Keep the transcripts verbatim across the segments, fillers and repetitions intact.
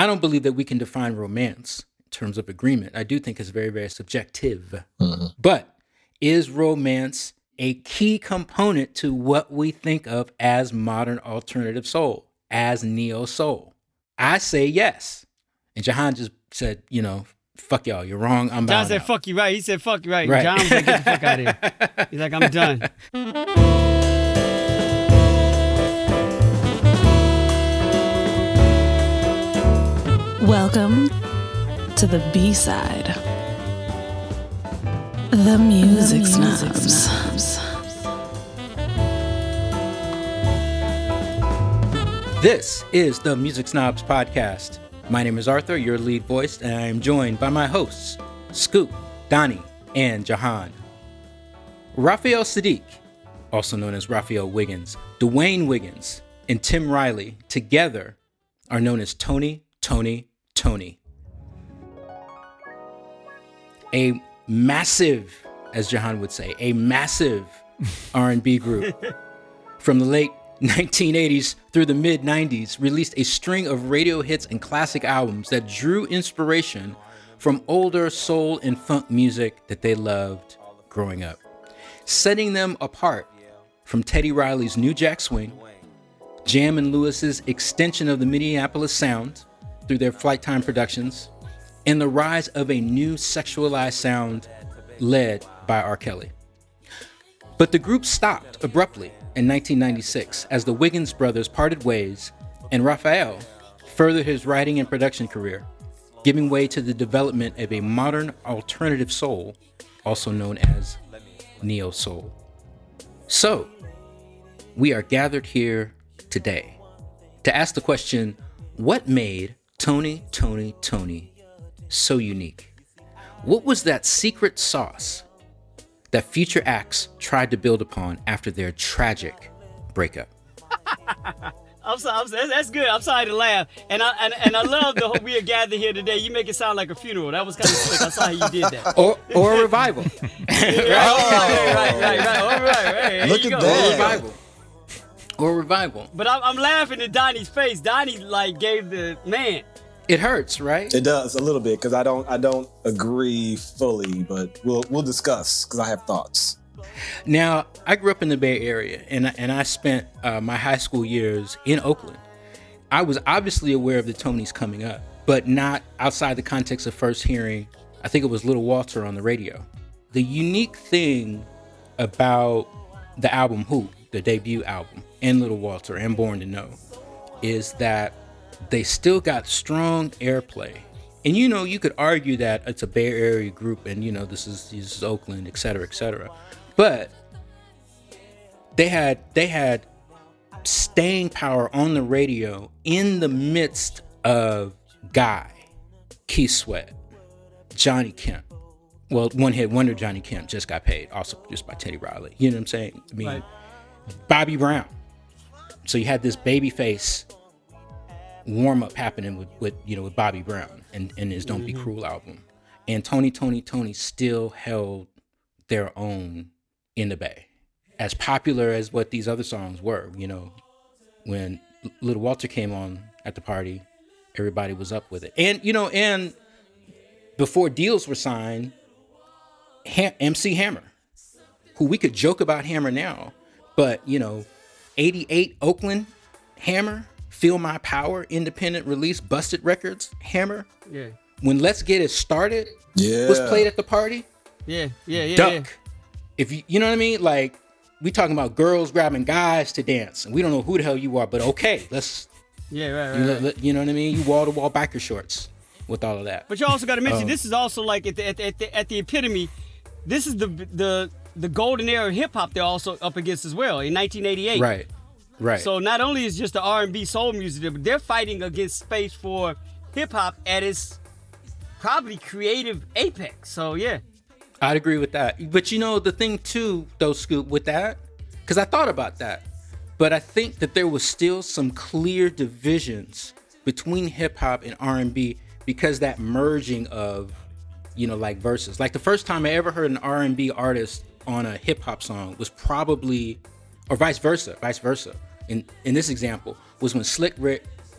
I don't believe that we can define romance in terms of agreement. I do think it's very, very subjective. Mm-hmm. But is romance a key component to what we think of as modern alternative soul, as neo soul? I say yes. And Jahan just said, you know, fuck y'all, you're wrong. I'm John said, out. fuck you, right? He said, fuck you, right? right. John was like, get the fuck out of here. He's like, I'm done. Welcome to the B-side. The Music, the music snobs. snobs. This is the Music Snobs Podcast. My name is Arthur, your lead voice, and I am joined by my hosts, Scoop, Donnie, and Jahan. Raphael Saadiq, also known as Raphael Wiggins, Dwayne Wiggins, and Tim Riley, together are known as Tony, Tony, Tony. A massive, as Jahan would say, a massive R and B group from the late nineteen eighties through the mid nineties released a string of radio hits and classic albums that drew inspiration from older soul and funk music that they loved growing up, setting them apart from Teddy Riley's New Jack Swing, Jam and Lewis's extension of the Minneapolis sound through their Flight Time Productions, and the rise of a new sexualized sound led by R. Kelly. But the group stopped abruptly in nineteen ninety-six as the Wiggins brothers parted ways and Raphael furthered his writing and production career, giving way to the development of a modern alternative soul, also known as neo soul. So, we are gathered here today to ask the question, what made Tony, Tony, Tony so unique? What was that secret sauce that future acts tried to build upon after their tragic breakup? I'm sorry, I'm sorry, that's good. I'm sorry to laugh, and I and, and I love the whole we are gathered here today. You make it sound like a funeral. That was kind of slick. I saw how you did that. Or or a revival. right, right, right, right, right. All right, right. Look at that. Or revival. Or revival. But I'm, I'm laughing at Donnie's face. Donnie like gave the man. It hurts, right? It does a little bit because I don't I don't agree fully, but we'll we'll discuss because I have thoughts. Now, I grew up in the Bay Area, and I, and I spent uh, my high school years in Oakland. I was obviously aware of the Tonys coming up, but not outside the context of first hearing, I think it was Little Walter on the radio. The unique thing about the album Who, the debut album, and Little Walter, and Born to Know, is that they still got strong airplay. And, you know, you could argue that it's a Bay Area group and, you know, this is, this is Oakland, et cetera, et cetera. But they had they had staying power on the radio in the midst of Guy, Keith Sweat, Johnny Kemp. Well, one hit wonder Johnny Kemp just got paid, also produced by Teddy Riley. You know what I'm saying? I mean, right. Bobby Brown. So you had this babyface warm up happening with, with you know with Bobby Brown and, and his Don't mm-hmm. Be Cruel album. And Tony, Tony, Tony still held their own in the Bay, as popular as what these other songs were. You know, when Little Walter came on at the party, everybody was up with it. And, you know, and before deals were signed, ha- M C Hammer, who we could joke about Hammer now, but, you know, eighty-eight Oakland Hammer, Feel My Power, independent release, Busted Records Hammer. Yeah. When Let's Get It Started yeah. was played at the party. Yeah, yeah, yeah. Duck. Yeah. If you, you know what I mean? Like, we talking about girls grabbing guys to dance, and we don't know who the hell you are, but okay, let's. Yeah, right, right. You know, right. you know what I mean? You wall to wall biker shorts with all of that. But you also got to mention um, this is also like at the, at the at the at the epitome. This is the the the golden era of hip hop they're also up against as well in nineteen eighty-eight. Right, right. So not only is just the R and B soul music, but they're fighting against space for hip hop at its probably creative apex. So yeah. I'd agree with that. But you know, the thing too, though, Scoop, with that, because I thought about that, but I think that there was still some clear divisions between hip hop and R and B because that merging of, you know, like verses. Like the first time I ever heard an R and B artist on a hip hop song was probably, or vice versa, vice versa. In in this example, was when Slick Rick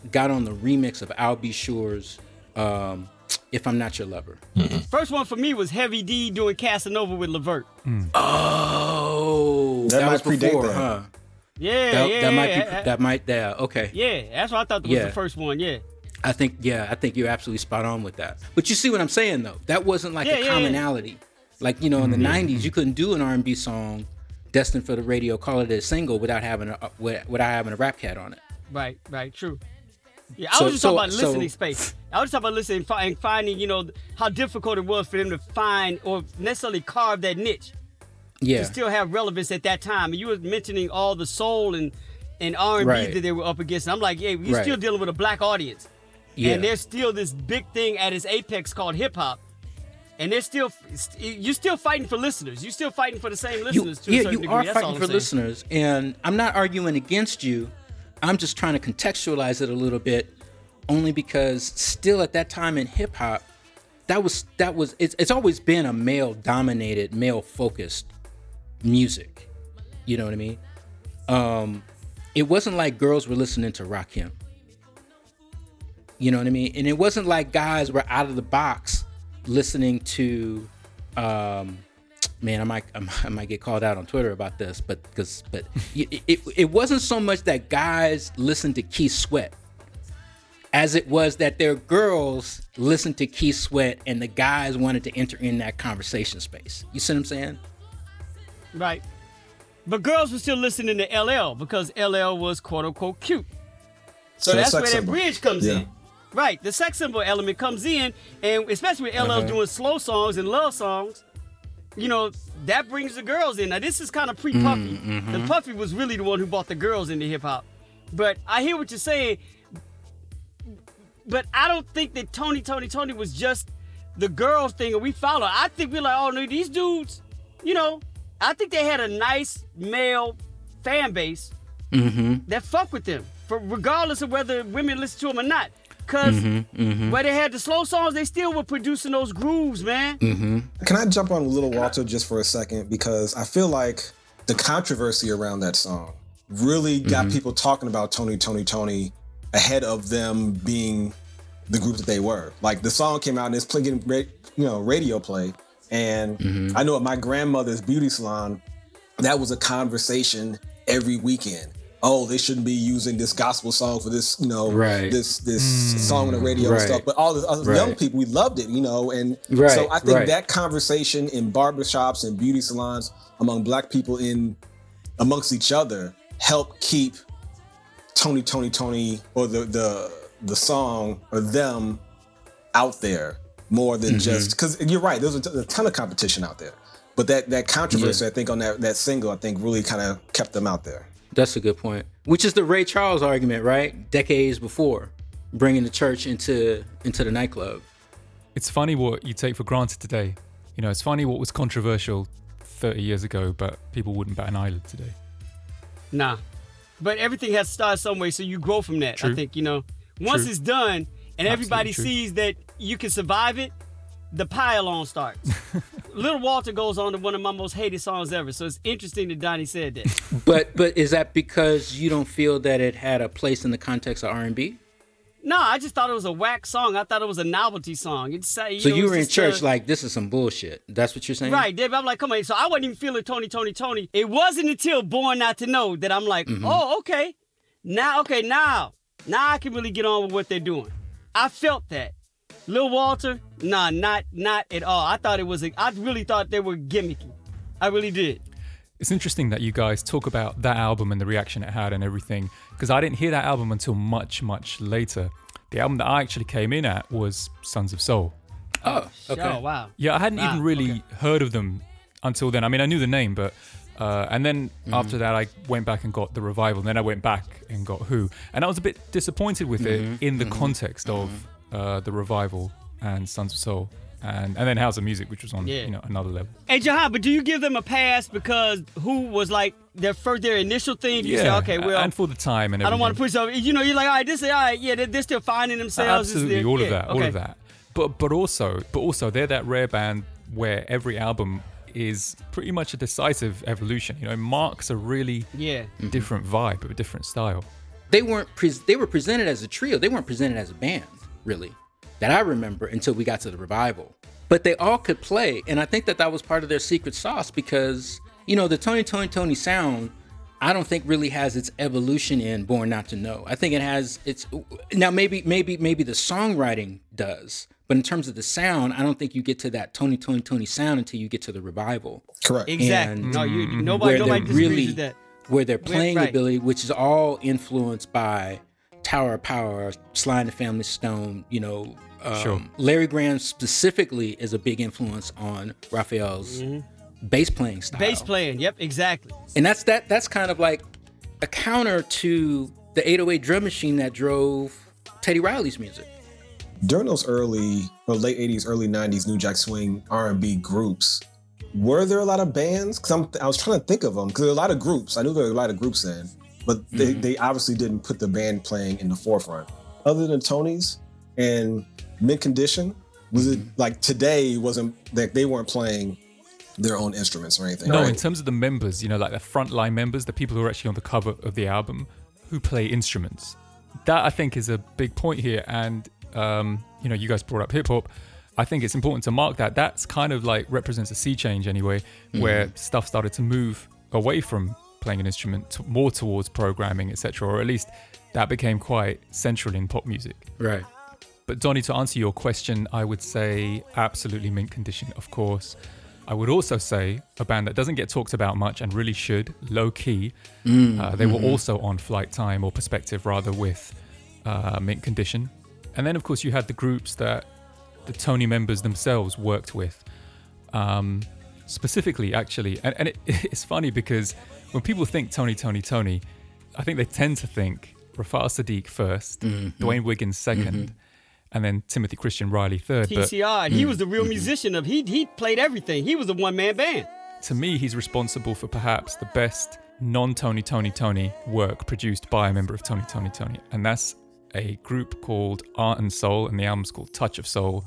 got on the remix of I'll Be Sure's um, If I'm Not Your Lover. Mm-hmm. First one for me was Heavy D doing Casanova with Levert. Mm. Oh, that, that might was before, predate that. huh? Yeah, that, yeah, that might yeah. be that might yeah okay. Yeah, that's what I thought was Yeah. the first one. Yeah. I think yeah, I think you're absolutely spot on with that. But you see what I'm saying though? That wasn't like Yeah, a yeah, commonality. Yeah. Like, you know, in the mm-hmm. nineties, you couldn't do an R and B song destined for the radio, call it a single without having a without having a rap cat on it. Right, right, true. Yeah, I so, was just so, talking about listening so, space. I was talking about listening and finding, you know, how difficult it was for them to find or necessarily carve that niche. Yeah. To still have relevance at that time. And you were mentioning all the soul and, and R and B right. that they were up against. And I'm like, yeah, you're right. still dealing with a black audience. Yeah. And there's still this big thing at its apex called hip hop. And they're still, you're still fighting for listeners. You're still fighting for the same listeners you, to yeah, a certain you degree. are That's fighting all I'm for saying. listeners. And I'm not arguing against you. I'm just trying to contextualize it a little bit, only because still at that time in hip hop, that was that was it's it's always been a male dominated, male focused music. You know what I mean? Um, it wasn't like girls were listening to Rakim. You know what I mean? And it wasn't like guys were out of the box listening to. Um, Man, I might I might get called out on Twitter about this, but because but it, it it wasn't so much that guys listened to Keith Sweat as it was that their girls listened to Keith Sweat and the guys wanted to enter in that conversation space. You see what I'm saying? Right. But girls were still listening to L L because L L was quote unquote cute. So, so that's where that bridge comes yeah. in. Right. The sex symbol element comes in, and especially with L L uh-huh. doing slow songs and love songs. You know, that brings the girls in. Now, this is kind of pre-Puffy. Mm-hmm. The Puffy was really the one who brought the girls into hip-hop. But I hear what you're saying. But I don't think that Tony, Tony, Tony was just the girls thing and we follow. I think we're like, oh, no, these dudes, you know, I think they had a nice male fan base mm-hmm. that fuck with them, for regardless of whether women listen to them or not. Because mm-hmm, mm-hmm. where they had the slow songs, they still were producing those grooves, man. Mm-hmm. Can I jump on Little Walter just for a second? Because I feel like the controversy around that song really got mm-hmm. people talking about Tony, Tony, Tony ahead of them being the group that they were. Like, the song came out and it's playing, you know, radio play. And mm-hmm. I know at my grandmother's beauty salon, that was a conversation every weekend. Oh, they shouldn't be using this gospel song for this, you know, right. this this mm, song on the radio right. and stuff. But all the other right. young people, we loved it, you know. And right. so I think right. that conversation in barbershops and beauty salons among black people in amongst each other helped keep Tony, Tony, Tony, or the the the song or them out there more than mm-hmm. just because you're right. There's a, t- a ton of competition out there, but that that controversy, yeah. I think, on that that single, I think, really kind of kept them out there. That's a good point. Which is the Ray Charles argument, right? Decades before, bringing the church into into the nightclub. It's funny what you take for granted today. You know, it's funny what was controversial thirty years ago, but people wouldn't bat an eyelid today. Nah. But everything has to start some way, so you grow from that. True. I think, you know, once True. it's done and everybody true. sees that you can survive it, the pile-on starts. Little Walter goes on to one of my most hated songs ever, so it's interesting that Donnie said that. But but is that because you don't feel that it had a place in the context of R and B? No, I just thought it was a whack song. I thought it was a novelty song. It's, uh, you so know, you were in just, church uh, like, this is some bullshit. That's what you're saying? Right, Dave. I'm like, come on. So I wasn't even feeling Tony, Tony, Tony. It wasn't until Born Not to Know that I'm like, mm-hmm. oh, okay. Now, okay, now. Now I can really get on with what they're doing. I felt that. Lil Walter, nah, not not at all. I thought it was, a, I really thought they were gimmicky. I really did. It's interesting that you guys talk about that album and the reaction it had and everything, because I didn't hear that album until much, much later. The album that I actually came in at was Sons of Soul. Oh, okay. Oh, wow. Yeah, I hadn't wow. even really okay. heard of them until then. I mean, I knew the name, but uh, and then mm-hmm. after that, I went back and got The Revival. And then I went back and got Who, and I was a bit disappointed with mm-hmm. it in the mm-hmm. context of mm-hmm. uh, The Revival and Sons of Soul, and and then House of Music, which was on yeah. you know another level. Hey, Jahan, but do you give them a pass because Who was like their first, their initial thing? You yeah, say, okay, well, and for the time and everything. I don't want to push over. You know, you're like, all right, this is all right. Yeah, they're, they're still finding themselves. Absolutely, This, all yeah, of that, okay. all of that. But but also, but also, they're that rare band where every album is pretty much a decisive evolution. You know, it marks a really yeah. different vibe, a different style. they weren't pre- they were presented as a trio. They weren't presented as a band, really, that I remember until we got to the revival. But they all could play, and I think that that was part of their secret sauce because, you know, the Tony, Tony, Tony sound, I don't think really has its evolution in Born Not to Know. I think it has its, now maybe maybe maybe the songwriting does, but in terms of the sound, I don't think you get to that Tony, Tony, Tony sound until you get to the revival. Correct. Exactly. And no, you, nobody, nobody disagrees really, with that. Where their playing right. ability, which is all influenced by Tower of Power, Sly and the Family Stone, you know, um, sure. Larry Graham specifically is a big influence on Raphael's mm-hmm. bass playing style. Bass playing, yep, exactly. And that's that. That's kind of like a counter to the eight oh eight drum machine that drove Teddy Riley's music. During those early or late eighties, early nineties New Jack Swing R and B groups, were there a lot of bands? Because I was trying to think of them, because there were a lot of groups. I knew there were a lot of groups then, but they, mm-hmm. they obviously didn't put the band playing in the forefront. Other than Tony's and Mint Condition, was mm-hmm. it like today wasn't that they weren't playing their own instruments or anything? No, right? In terms of the members, you know, like the frontline members, the people who are actually on the cover of the album, who play instruments. That I think is a big point here. And, um, you know, you guys brought up hip hop. I think it's important to mark that. That's kind of like represents a sea change anyway, mm-hmm. where stuff started to move away from playing an instrument to more towards programming, et cetera, or at least that became quite central in pop music. Right. But Donnie, to answer your question, I would say absolutely Mint Condition, of course. I would also say a band that doesn't get talked about much and really should, Low Key. Mm, uh, they mm-hmm. were also on Flight Time, or Perspective rather, with uh, Mint Condition. And then, of course, you had the groups that the Tony members themselves worked with. Um, specifically, actually. And, and it, it's funny because when people think Tony, Tony, Tony, I think they tend to think Rafal Sadiq first, mm-hmm. Dwayne Wiggins second, mm-hmm. and then Timothy Christian Riley third. T C R, but, he was the real musician of, he he played everything. He was a one-man band. To me, he's responsible for perhaps the best non-Tony, Tony, Tony work produced by a member of Tony, Tony, Tony. And that's a group called Art and Soul, and the album's called Touch of Soul.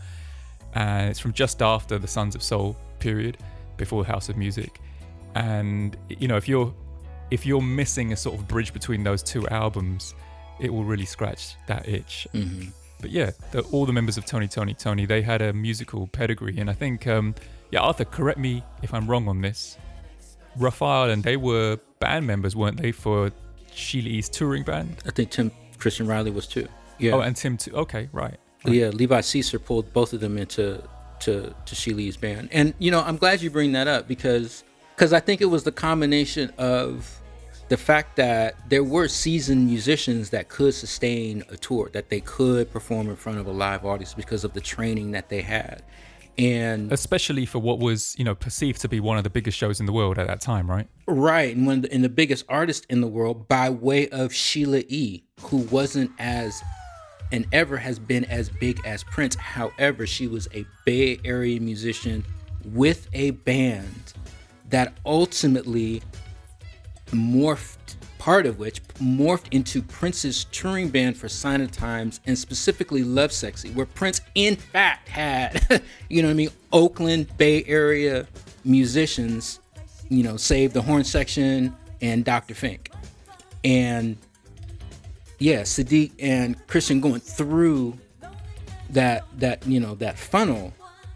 And it's from just after the Sons of Soul period, before House of Music. And, you know, if you're if you're missing a sort of bridge between those two albums, it will really scratch that itch. Mm-hmm. But yeah, the, all the members of Tony, Tony, Tony, they had a musical pedigree. And I think, um, yeah, Arthur, correct me if I'm wrong on this. Raphael and they were band members, weren't they, for Sheila E's touring band? I think Tim Christian Riley was too. Yeah. Oh, and Tim too. Okay, right. right. Yeah, Levi Caesar pulled both of them into to, to Sheila E's band. And, you know, I'm glad you bring that up because because I think it was the combination of the fact that there were seasoned musicians that could sustain a tour, that they could perform in front of a live audience because of the training that they had. And especially for what was, you know, perceived to be one of the biggest shows in the world at that time, right? Right. And one of the, and the biggest artist in the world by way of Sheila E., who wasn't as and ever has been as big as Prince. However, she was a Bay Area musician with a band that ultimately morphed, part of which morphed into Prince's touring band for Sign of Times, and specifically Lovesexy, where Prince in fact had, you know what I mean, Oakland, Bay Area musicians, you know, save the horn section and Doctor Fink. And yeah, Sadiq and Christian going through that, that, you know, that funnel,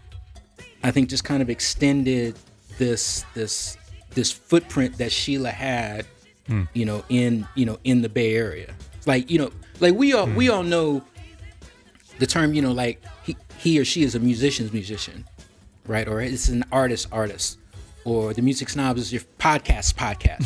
I think just kind of extended this, this, this footprint that Sheila had, mm. you know, in, you know, in the Bay Area. Like, you know, like we all, mm. we all know the term, you know, like he, he or she is a musician's musician, right? Or it's an artist artist, or the Music Snobs is your podcast podcast.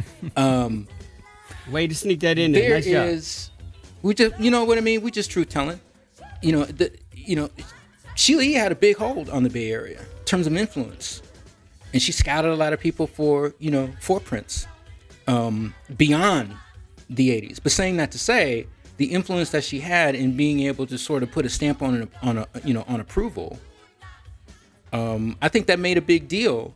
um, Way to sneak that in there. There nice is, job. we just, you know what I mean? We just truth telling. You know, the, you know, Sheila E. had a big hold on the Bay Area in terms of influence. And she scouted a lot of people for, you know, for Prince um, beyond the eighties. But saying that to say, the influence that she had in being able to sort of put a stamp on a, on a you know, on approval, um, I think that made a big deal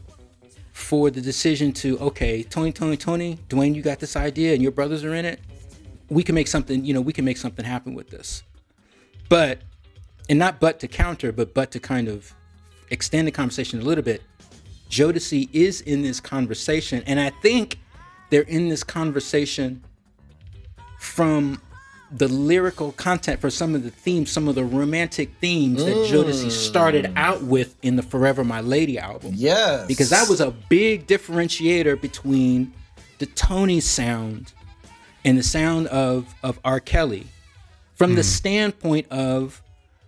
for the decision to, okay, Tony, Tony, Tony, Dwayne, you got this idea and your brothers are in it. We can make something, you know, we can make something happen with this. But, and not but to counter, but but to kind of extend the conversation a little bit, Jodeci is in this conversation, and I think they're in this conversation from the lyrical content for some of the themes, some of the romantic themes mm. that Jodeci started out with in the Forever My Lady album. Yes. Because that was a big differentiator between the Tony sound and the sound of, of R. Kelly from mm. the standpoint of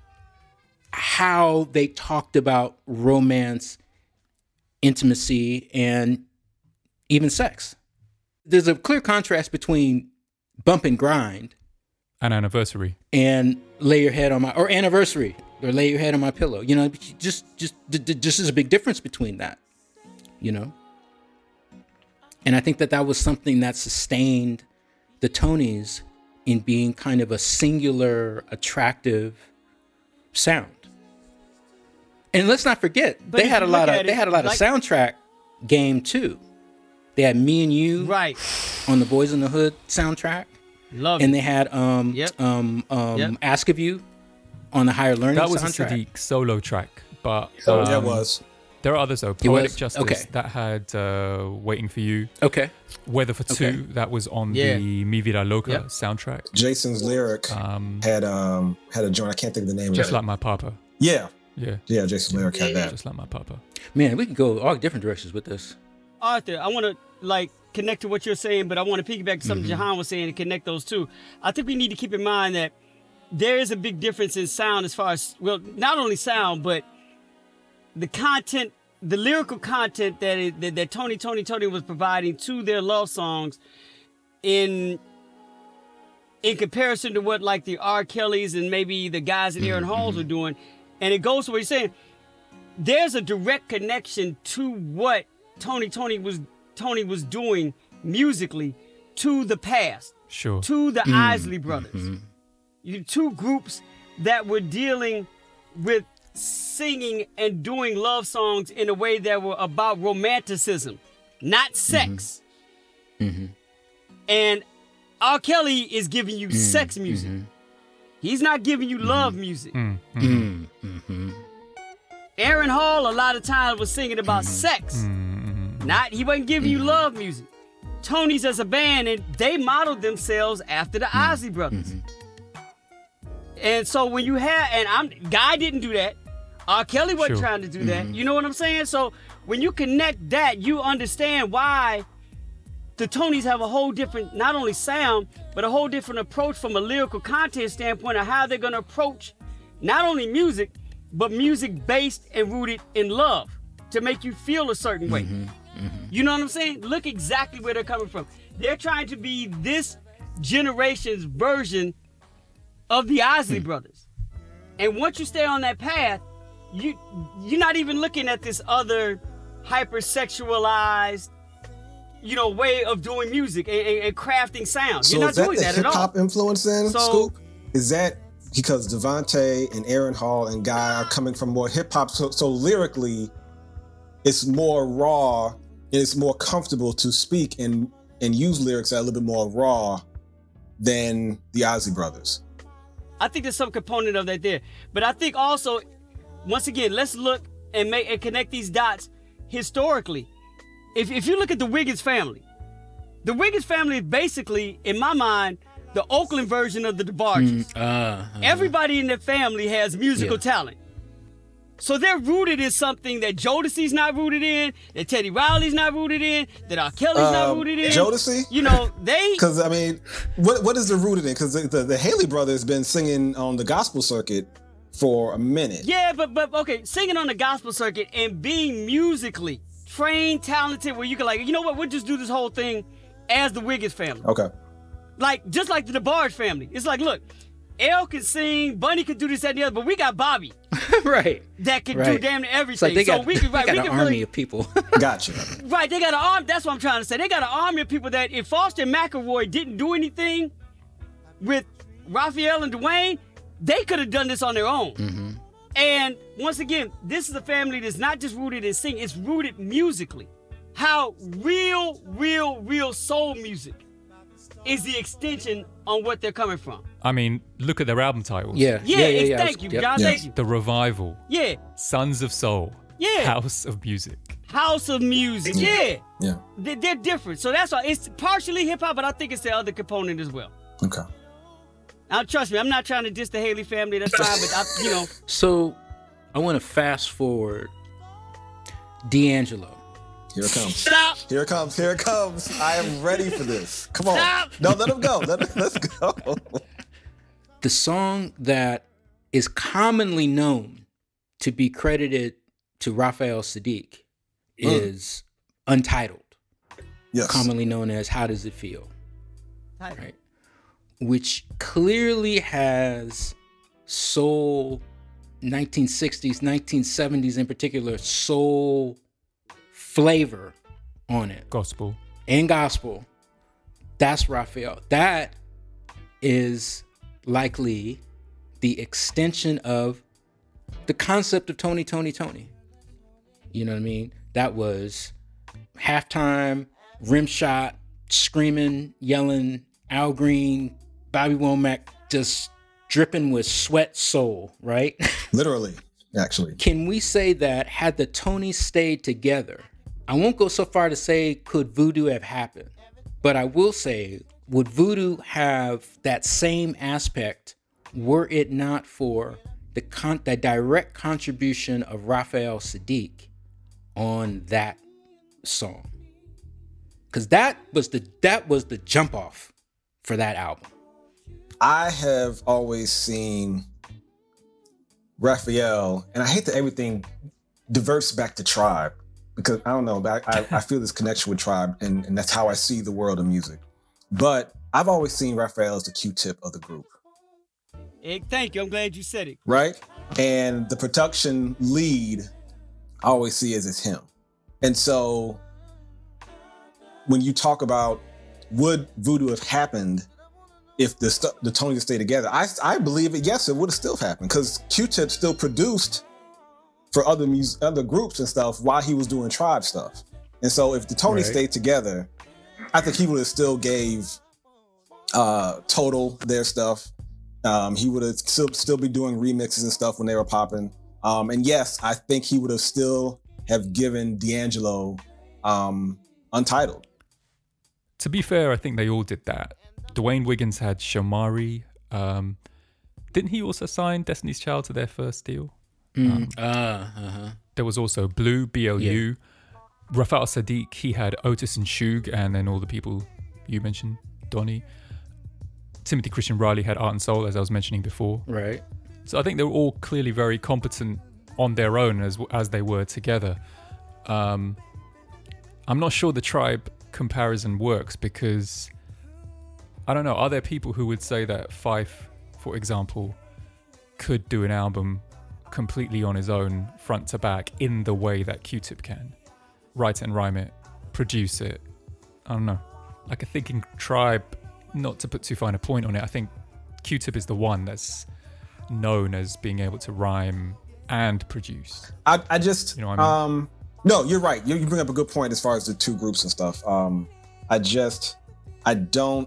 how they talked about romance, intimacy, and even sex. There's a clear contrast between Bump and Grind and Anniversary and Lay Your Head on My or Anniversary or Lay Your Head on My Pillow. You know, just just just is a big difference between that, you know. And I think that that was something that sustained the Tonys in being kind of a singular, attractive sound. And let's not forget, but they had a lot of they had a lot like, of soundtrack game too. They had Me and You right on the Boys in the Hood soundtrack. Love and it. they had um yep. um um yep. Ask of You on the Higher Learning that was soundtrack. a Sadiq solo track, but oh, um, that was there are others though. Poetic Justice okay. that had uh, Waiting for You. Okay. Weather for okay. Two that was on yeah. the Mi Vida Loca yep. soundtrack. Jason's Lyric um, had um had a joint. I can't think of the name. Just of Like it. My Papa. Yeah. Yeah. Yeah. Jason's Lyric had that. Just Like My Papa. Man, we could go all different directions with this. Arthur, I want to like connect to what you're saying, but I want to piggyback to something mm-hmm. Jahan was saying and connect those two. I think we need to keep in mind that there is a big difference in sound as far as, well, not only sound, but the content, the lyrical content that it, that, that Tony, Tony, Tony was providing to their love songs in in comparison to what like the R. Kellys and maybe the guys in Aaron Halls were doing. And it goes to what you're saying. There's a direct connection to what Tony, Tony was Tony was doing musically to the past, sure, to the mm. Isley Brothers, mm-hmm. you two groups that were dealing with singing and doing love songs in a way that were about romanticism, not sex. Mm-hmm. Mm-hmm. And R. Kelly is giving you mm-hmm. sex music. Mm-hmm. He's not giving you mm-hmm. love music. Mm-hmm. Mm-hmm. Aaron Hall a lot of times was singing about mm-hmm. sex. Mm-hmm. Not, he wasn't giving you love music. Tony's as a band, and they modeled themselves after the mm-hmm. Isley Brothers. Mm-hmm. And so when you have, and I'm, Guy didn't do that. R. Kelly wasn't sure. trying to do that. Mm-hmm. You know what I'm saying? So when you connect that, you understand why the Tonys have a whole different, not only sound, but a whole different approach from a lyrical content standpoint of how they're going to approach not only music, but music based and rooted in love to make you feel a certain way. Mm-hmm. Mm-hmm. You know what I'm saying? Look exactly where they're coming from. They're trying to be this generation's version of the Isley mm. Brothers. And once you stay on that path, you, you're not even looking at this other hypersexualized, you know, way of doing music and, and, and crafting sound. So you're not is that doing the that at all. hip-hop influence then, so, Scoop? Is that because Devontae and Aaron Hall and Guy are coming from more hip-hop, so, so lyrically, it's more raw and it's more comfortable to speak and, and use lyrics that are a little bit more raw than the Isley Brothers? I think there's some component of that there. But I think also, once again, let's look and make and connect these dots historically. If if you look at the Wiggins family, the Wiggins family is basically, in my mind, the Oakland version of the DeBarges. Mm, uh, uh, Everybody in their family has musical yeah. talent. So they're rooted in something that Jodeci's not rooted in, that Teddy Riley's not rooted in, that R. Kelly's um, not rooted in. Jodeci? You know, they... Because, I mean, what what is the rooted in? Because the, the, the Haley brothers been singing on the gospel circuit for a minute. Yeah, but, but okay, singing on the gospel circuit and being musically trained, talented, where you can like, you know what, we'll just do this whole thing as the Wiggins family. Okay. Like, just like the DeBarge family. It's like, look, Elle can sing, Bunny could do this, that, and the other, but we got Bobby. right. That can right. do damn near everything. It's like they got, so we can, right, they got we an can army really, of people. Gotcha. Right, they got an army. That's what I'm trying to say. They got an army of people that if Foster and McElroy didn't do anything with Raphael and Dwayne, they could have done this on their own. Mm-hmm. And once again, this is a family that's not just rooted in singing, it's rooted musically. How real, real, real soul music is the extension on what they're coming from. I mean, look at their album titles. Yeah, yeah, yeah, yeah. yeah. Thank you, yep. John. Yes. Thank you. The Revival. Yeah. Sons of Soul. Yeah. House of Music. House of Music. Yeah. Yeah. They're, they're different. So that's why it's partially hip hop, but I think it's the other component as well. Okay. Now, trust me, I'm not trying to diss the Haley family. That's fine, but I, you know. So, I want to fast forward. D'Angelo. Here it comes. Stop. Here it comes. Here it comes. I am ready for this. Come on. Stop. No, let him go. Let him, let's go. The song that is commonly known to be credited to Raphael Saadiq mm. is Untitled. Yes. Commonly known as How Does It Feel? Title. Right. Which clearly has soul, nineteen sixties, nineteen seventies in particular, soul flavor on it. Gospel. And gospel. That's Raphael. That is likely the extension of the concept of Tony, Tony, Tony. You know what I mean? That was halftime, rim shot, screaming, yelling, Al Green, Bobby Womack, just dripping with sweat soul, right? Literally, actually. Can we say that had the Tonys stayed together, I won't go so far to say could Voodoo have happened, but I will say, would Voodoo have that same aspect were it not for the con- the direct contribution of Raphael Saadiq on that song? Because that was the that was the jump off for that album. I have always seen Raphael, and I hate that everything diverts back to Tribe, because I don't know, but I, I feel this connection with Tribe, and, and that's how I see the world of music. But I've always seen Raphael as the Q-tip of the group. Hey, thank you. I'm glad you said it. Right? And the production lead, I always see as it's him. And so when you talk about would Voodoo have happened if the st- the Tonys stayed together, I I believe it. Yes, it would have still happened, because Q-Tip still produced for other mus- other groups and stuff while he was doing Tribe stuff. And so if the Tonys right. stayed together, I think he would have still gave uh, Total their stuff. Um, he would have still still be doing remixes and stuff when they were popping. Um, and yes, I think he would have still have given D'Angelo um, Untitled. To be fair, I think they all did that. Dwayne Wiggins had Shamari. Um, didn't he also sign Destiny's Child to their first deal? Mm. Um, uh, uh-huh. There was also Blue, B L U. Yeah. Raphael Saadiq, he had Otis and Suge, and then all the people you mentioned, Donnie. Timothy Christian Riley had Art and Soul, as I was mentioning before. Right. So I think they were all clearly very competent on their own as as they were together. Um, I'm not sure the Tribe comparison works, because I don't know, are there people who would say that Phife, for example, could do an album completely on his own, front to back, in the way that Q-Tip can? Write it and rhyme it, produce it. I don't know. Like, I think in Tribe, not to put too fine a point on it, I think Q-Tip is the one that's known as being able to rhyme and produce. I, I just, you know what I mean? um, no, you're right. You, you bring up a good point as far as the two groups and stuff. Um, I just, I don't,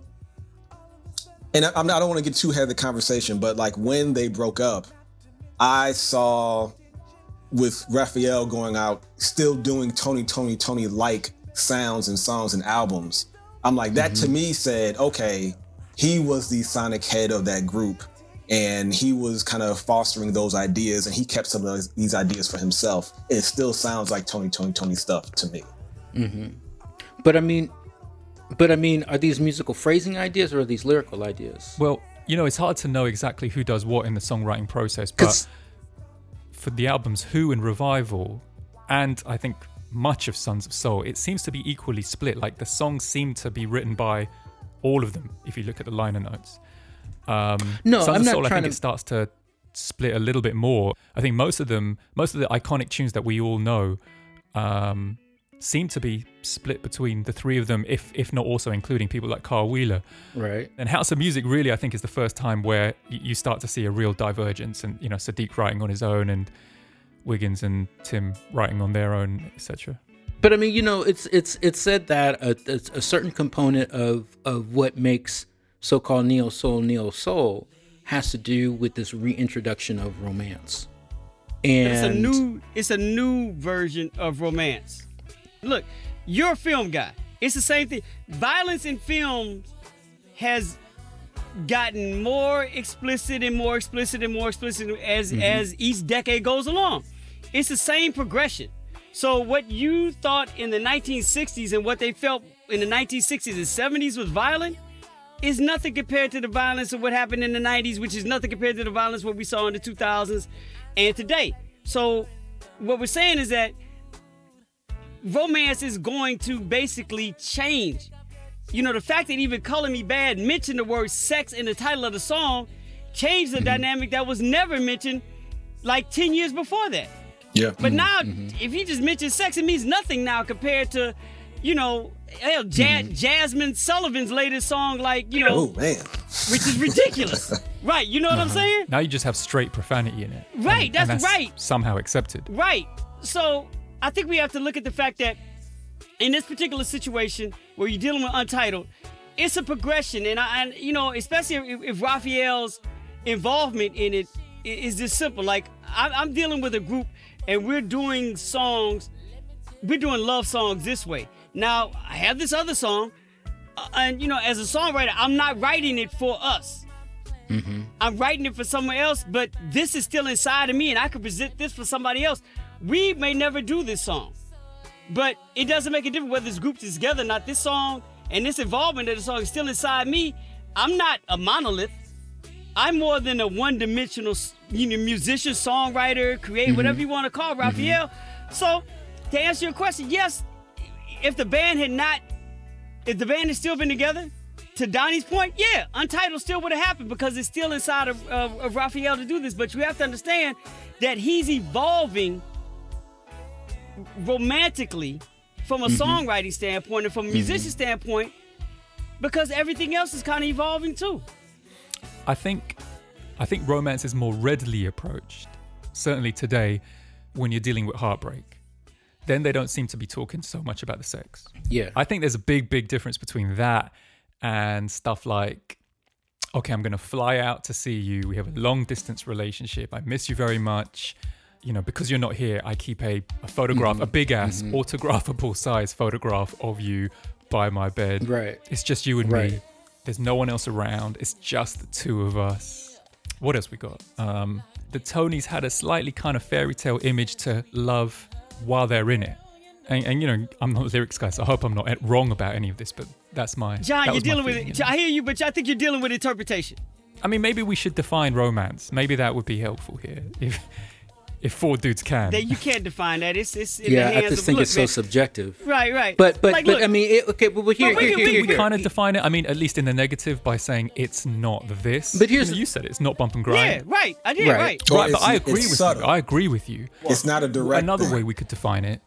and I, I'm not, I don't want to get too ahead of the conversation, but like when they broke up, I saw with Raphael going out, still doing Tony, Tony, Tony like sounds and songs and albums. I'm like, that mm-hmm. to me said, okay, he was the sonic head of that group, and he was kind of fostering those ideas, and he kept some of those, these ideas for himself. It still sounds like Tony, Tony, Tony stuff to me. Mm-hmm. But I mean, but I mean, are these musical phrasing ideas or are these lyrical ideas? Well, you know, it's hard to know exactly who does what in the songwriting process, but for the albums Who and Revival, and I think much of Sons of Soul, it seems to be equally split. Like, the songs seem to be written by all of them, if you look at the liner notes. Um, no, Sons I'm of not Soul, I trying think to... it starts to split a little bit more. I think most of them, most of the iconic tunes that we all know, um, seem to be split between the three of them, if if not also including people like Carl Wheeler. Right. And House of Music really, I think, is the first time where y- you start to see a real divergence, and, you know, Saadiq writing on his own and Wiggins and Tim writing on their own, et cetera. But I mean, you know, it's it's it's said that a, a, a certain component of of what makes so-called neo soul neo soul has to do with this reintroduction of romance. And it's a new it's a new version of romance. Look, you're a film guy. It's the same thing. Violence in films has gotten more explicit and more explicit and more explicit as mm-hmm. as each decade goes along. It's the same progression. So what you thought in the nineteen sixties and what they felt in the nineteen sixties and seventies was violent is nothing compared to the violence of what happened in the nineties, which is nothing compared to the violence what we saw in the two thousands and today. So what we're saying is that romance is going to basically change. You know, the fact that even Color Me Bad mentioned the word sex in the title of the song changed the mm-hmm. dynamic that was never mentioned like ten years before that. Yeah. But mm-hmm. now, mm-hmm. if he just mentions sex, it means nothing now compared to, you know, hell, ja- mm-hmm. Jasmine Sullivan's latest song, like, you know, oh, man. which is ridiculous. Right, you know what uh-huh. I'm saying? Now you just have straight profanity in it. Right, and, that's, and that's right. somehow accepted. Right. So I think we have to look at the fact that in this particular situation where you're dealing with Untitled, it's a progression. And, I, and you know, especially if, if Raphael's involvement in it is just simple. Like, I, I'm dealing with a group and we're doing songs, we're doing love songs this way. Now, I have this other song, uh, and, you know, as a songwriter, I'm not writing it for us. Mm-hmm. I'm writing it for someone else, but this is still inside of me, and I could present this for somebody else. We may never do this song, but it doesn't make a difference whether it's grouped together or not. This song and this involvement of the song is still inside me. I'm not a monolith. I'm more than a one-dimensional, you know, musician, songwriter, creator, mm-hmm. whatever you want to call Raphael. Mm-hmm. So, to answer your question, yes, if the band had not, if the band had still been together, to Donnie's point, yeah, Untitled still would have happened because it's still inside of, of, of Raphael to do this. But you have to understand that he's evolving romantically from a mm-hmm. songwriting standpoint and from a musician mm-hmm. standpoint because everything else is kind of evolving too. I think I think romance is more readily approached, certainly today, when you're dealing with heartbreak. Then they don't seem to be talking so much about the sex. Yeah. I think there's a big, big difference between that and stuff like, okay, I'm going to fly out to see you. We have a long distance relationship. I miss you very much. You know, because you're not here, I keep a, a photograph, mm-hmm. a big ass mm-hmm. autographable size photograph of you by my bed. Right. It's just you and right. me. There's no one else around. It's just the two of us. What else we got? Um, the Tonys had a slightly kind of fairy tale image to love while they're in it. And, and you know, I'm not a lyrics guy, so I hope I'm not wrong about any of this, but that's my John, that you're dealing feeling, with it. You know? I hear you, but I think you're dealing with interpretation. I mean, maybe we should define romance. Maybe that would be helpful here. If if four dudes can. That you can't define that. It's it's in yeah, the hands I just of, think look, it's man. so subjective. Right, right. But but like, but look, I mean, it, okay, but here, but we here, can- here, we here, we here. kind of define it, I mean, at least in the negative by saying it's not this. But here's you, know, the- you said it, it's not bump and yeah, grind. right. I did Right. right. Or Right, but it's- I agree it's with subtle. you. I agree with you. It's not a direct Another thing. way we could define it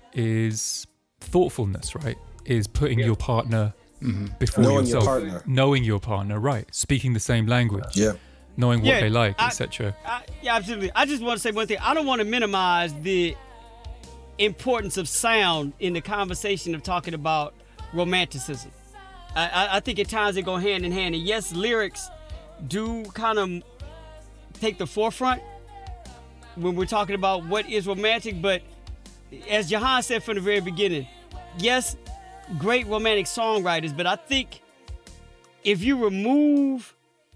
is thoughtfulness, right? Is putting your partner before Knowing your yourself. partner. Knowing your partner, right. Speaking the same language. Yeah. Knowing what Yeah, they like, I- et cetera. I, yeah, absolutely. I just want to say one thing. I don't want to minimize the importance of sound in the conversation of talking about romanticism. I, I, I think at times they go hand in hand. And yes, lyrics do kind of take the forefront when we're talking about what is romantic. But as Jahan said from the very beginning, yes, great romantic songwriters. But I think if you remove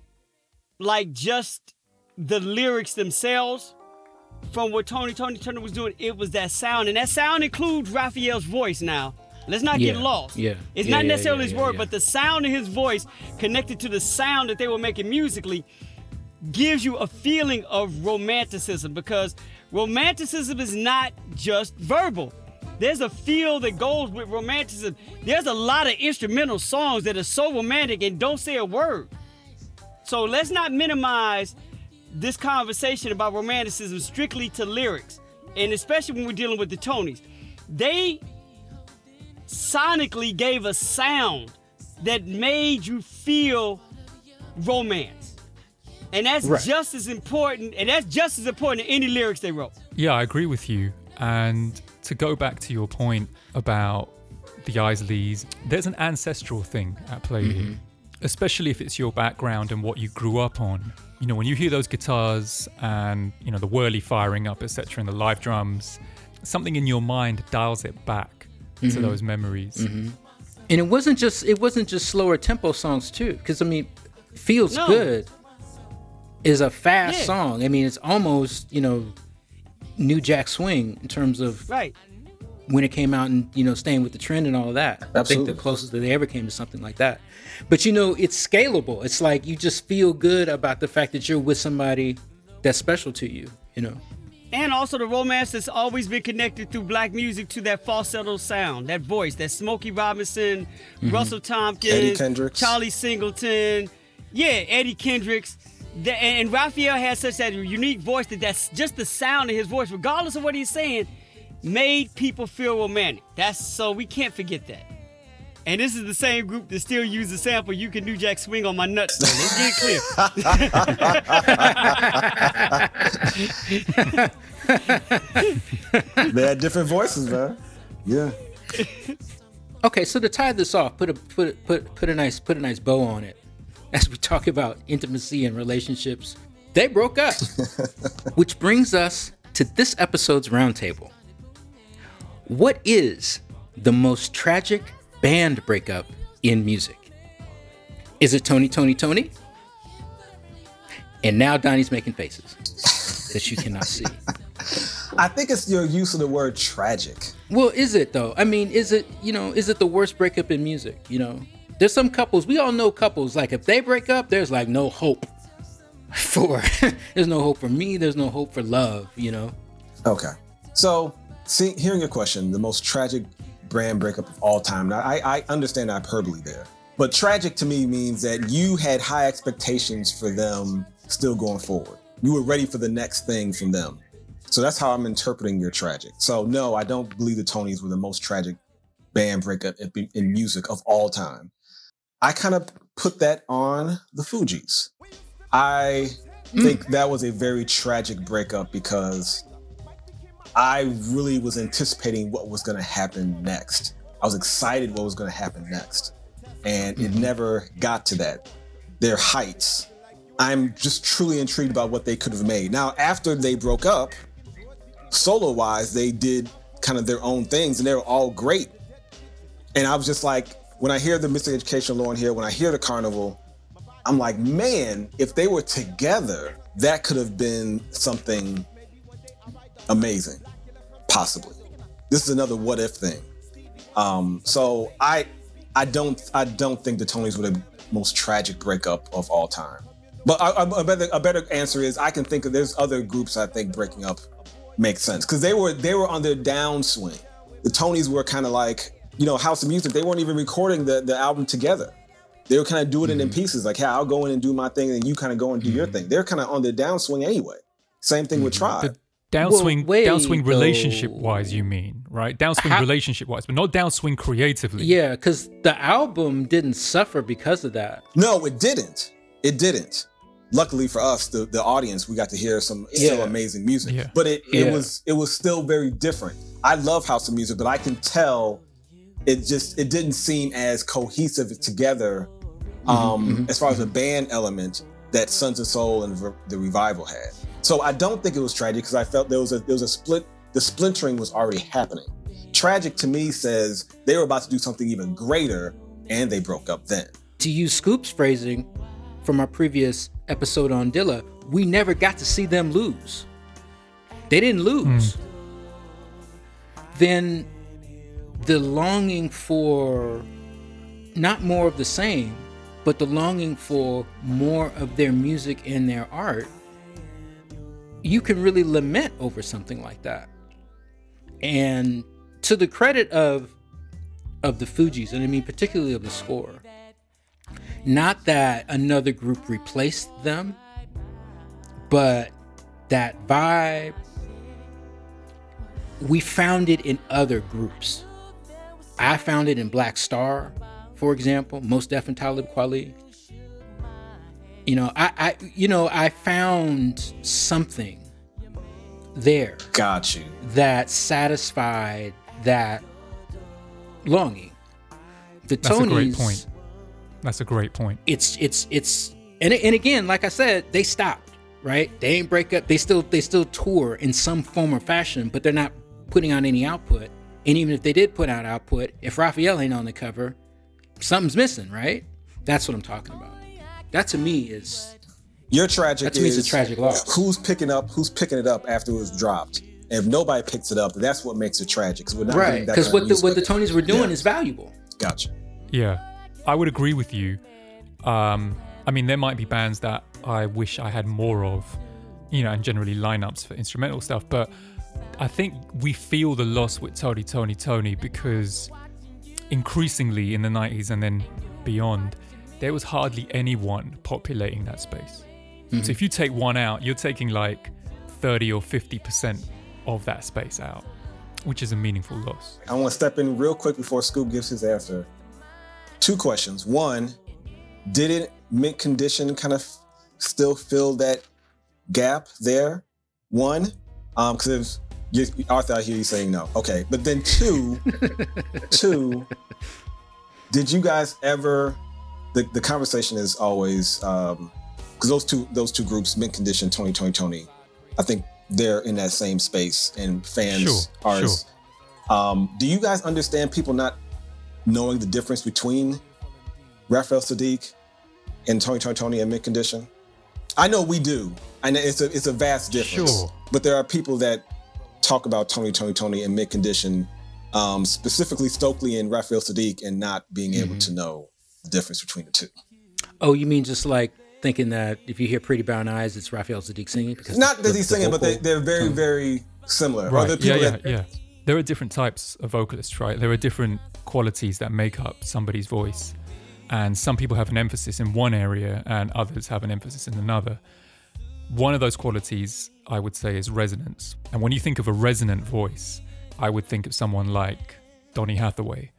like just the lyrics themselves from what Tony Tony Turner was doing, it was that sound, and that sound includes Raphael's voice. Now, let's not Yeah, get lost. yeah, it's yeah, not yeah, necessarily yeah, his yeah, word, yeah. but the sound of his voice connected to the sound that they were making musically gives you a feeling of romanticism, because romanticism is not just verbal. There's a feel that goes with romanticism. There's a lot of instrumental songs that are so romantic and don't say a word. So let's not minimize this conversation about romanticism strictly to lyrics, and especially when we're dealing with the Tonys. They sonically gave a sound that made you feel romance. And that's Right. just as important, and that's just as important as any lyrics they wrote. Yeah, I agree with you. And to go back to your point about the Isleys, there's an ancestral thing at play Mm-hmm. here, especially if it's your background and what you grew up on. You know, when you hear those guitars and, you know, the whirly firing up, et cetera, and the live drums, something in your mind dials it back to Mm-hmm. those memories. And it wasn't just it wasn't just slower tempo songs too, because I mean, Feels no. Good is a fast yeah. song. I mean, it's almost, you know, New Jack Swing in terms of right. when it came out and, you know, staying with the trend and all of that. Absolutely. I think the closest that they ever came to something like that. But, you know, it's scalable. It's like you just feel good about the fact that you're with somebody that's special to you, you know. And also the romance that's always been connected through black music to that falsetto sound, that voice, that Smokey Robinson, mm-hmm. Russell Tompkins, Eddie Kendricks, Charlie Singleton, yeah, Eddie Kendricks. The, and, and Raphael has such that unique voice that that's just the sound of his voice, regardless of what he's saying, made people feel romantic. That's so we can't forget that. And this is the same group that still uses the sample, "You Can New Jack Swing on My Nuts." So let's get clear. They had different voices, man. Yeah. Okay, so to tie this off, put a put put put a nice put a nice bow on it. As we talk about intimacy and relationships, they broke up, which brings us to this episode's roundtable. What is the most tragic band breakup in music? Is it Tony, Tony, Tony? And now Donnie's making faces that you cannot see. I think it's your use of the word tragic. Well, is it though? I mean, is it, you know, is it the worst breakup in music? You know, there's some couples, we all know couples, like if they break up, there's like no hope for, there's no hope for me, there's no hope for love, you know? Okay. So, see, hearing your question, the most tragic brand breakup of all time. Now, I, I understand the hyperbole there, but tragic to me means that you had high expectations for them still going forward. You were ready for the next thing from them. So that's how I'm interpreting your tragic. So no, I don't believe the Tonys were the most tragic band breakup in, in music of all time. I kind of put that on the Fugees. I mm. think that was a very tragic breakup because I really was anticipating what was going to happen next. I was excited what was going to happen next. And it never got to that. Their heights. I'm just truly intrigued about what they could have made. Now, after they broke up, solo-wise, they did kind of their own things and they were all great. And I was just like, when I hear the Mystic Education Law in here, when I hear the Carnival, I'm like, man, if they were together, that could have been something amazing, possibly. This is another what if thing. Um, so I, I don't, I don't think the Tonys were the most tragic breakup of all time. But I, I, a better, a better answer is I can think of there's other groups I think breaking up makes sense because they were, they were on their downswing. The Tonys were kind of like, you know, House of Music. They weren't even recording the, the album together. They were kind of doing mm-hmm. it in pieces. Like, hey, I'll go in and do my thing, and you kind of go and do mm-hmm. your thing. They're kind of on their downswing anyway. Same thing mm-hmm. with Tribe. The downswing, well, downswing relationship-wise, you mean, right? Downswing How- relationship-wise, but not downswing creatively. Yeah, because the album didn't suffer because of that. No, it didn't. It didn't. Luckily for us, the, the audience, we got to hear some yeah. still amazing music. Yeah. But it, it yeah. was it was still very different. I love House of Music, but I can tell it just it didn't seem as cohesive together um, mm-hmm. as far as a band element that Sons of Soul and Re- the Revival had. So I don't think it was tragic because I felt there was a there was a split. The splintering was already happening. Tragic to me says they were about to do something even greater, and they broke up then. To use Scoop's phrasing from our previous episode on Dilla, we never got to see them lose. They didn't lose. Mm. Then the longing for not more of the same, but the longing for more of their music and their art, you can really lament over something like that. And to the credit of of the Fugees, and I mean particularly of the score, not that another group replaced them, but that vibe, we found it in other groups. I found it in Black Star, for example, Mos Def and Talib Kweli. You know, I, I, you know, I found something there. Got you. That satisfied that longing. The That's Tonys, a great point. That's a great point. It's it's it's and and again, like I said, they stopped, right? They ain't break up. They still they still tour in some form or fashion, but they're not putting out any output. And even if they did put out output, if Raphael ain't on the cover, something's missing, right? That's what I'm talking about. That to me is your tragic. That to me is is a tragic loss. Who's picking up? Who's picking it up after it was dropped? And if nobody picks it up, that's what makes it tragic. Because we're not right. Because what the what the Tonys were doing yeah. is valuable. Gotcha. Yeah, I would agree with you. Um, I mean, there might be bands that I wish I had more of, you know, and generally lineups for instrumental stuff. But I think we feel the loss with Tony, Tony, Tony because increasingly in the nineties and then beyond, there was hardly anyone populating that space. Mm-hmm. So if you take one out, you're taking like thirty or fifty percent of that space out, which is a meaningful loss. I want to step in real quick before Scoop gives his answer. Two questions. One, didn't Mint Condition kind of still fill that gap there? One, um, because Arthur, I hear you saying no. Okay, but then two, two, did you guys ever? The, the conversation is always because um, those two those two groups, Mint Condition, Tony, Tony, Tony, I think they're in that same space, and fans sure, are. Sure. Um, do you guys understand people not knowing the difference between Raphael Saadiq and Tony, Tony, Tony and Mint Condition? I know we do. I know it's a it's a vast difference. Sure. But there are people that talk about Tony, Tony, Tony and Mint Condition, um, specifically Stokely and Raphael Saadiq, and not being able mm-hmm. to know the difference between the two. Oh, you mean just like thinking that if you hear Pretty Brown Eyes, it's Raphael Saadiq singing? Because not the, that the, he's the singing, but they, they're very, tone. very similar. Right. Or Yeah, yeah, that, yeah. There are different types of vocalists, right? There are different qualities that make up somebody's voice. And some people have an emphasis in one area and others have an emphasis in another. One of those qualities, I would say, is resonance. And when you think of a resonant voice, I would think of someone like Donny Hathaway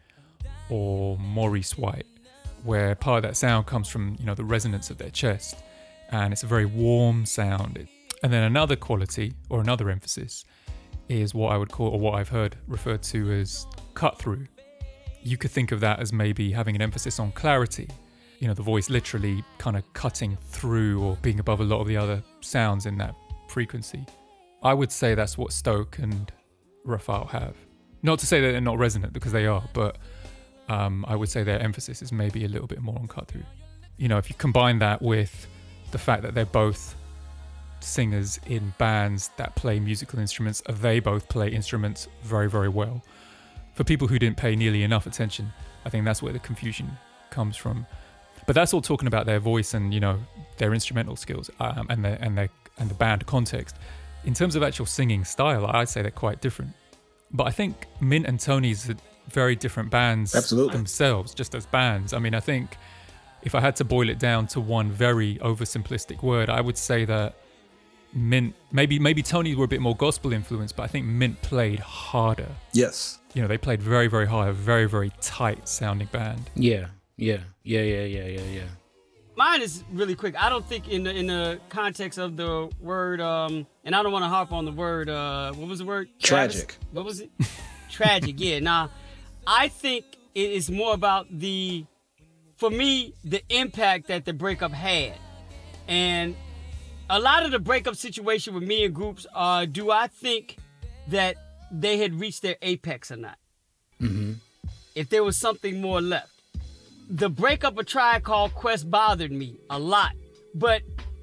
or Maurice White, where part of that sound comes from, you know, the resonance of their chest. And it's a very warm sound. And then another quality or another emphasis is what I would call, or what I've heard referred to as cut through. You could think of that as maybe having an emphasis on clarity, you know, the voice literally kind of cutting through or being above a lot of the other sounds in that frequency. I would say that's what Stoke and Raphael have. Not to say that they're not resonant, because they are, but um, I would say their emphasis is maybe a little bit more on cut through. You know, if you combine that with the fact that they're both singers in bands that play musical instruments, they both play instruments very, very well. For people who didn't pay nearly enough attention, I think that's where the confusion comes from. But that's all talking about their voice and, you know, their instrumental skills um, and their and their and the band context. In terms of actual singing style, I'd say they're quite different. But I think Mint and Tony's are very different bands Absolutely. themselves, just as bands. I mean, I think if I had to boil it down to one very oversimplistic word, I would say that Mint, maybe maybe Tony were a bit more gospel influenced, but I think Mint played harder. Yes. You know, they played very, very hard, a very, very tight sounding band. Yeah, yeah, yeah, yeah, yeah, yeah, yeah. Mine is really quick. I don't think in the in the context of the word, um, and I don't want to harp on the word, uh, what was the word? Tragic. Travis? What was it? Tragic, yeah. Now, I think it is more about the, for me, the impact that the breakup had. And a lot of the breakup situation with me and groups are, do I think that they had reached their apex or not? Mm-hmm. If there was something more left. The breakup of Tribe Called Quest bothered me a lot, but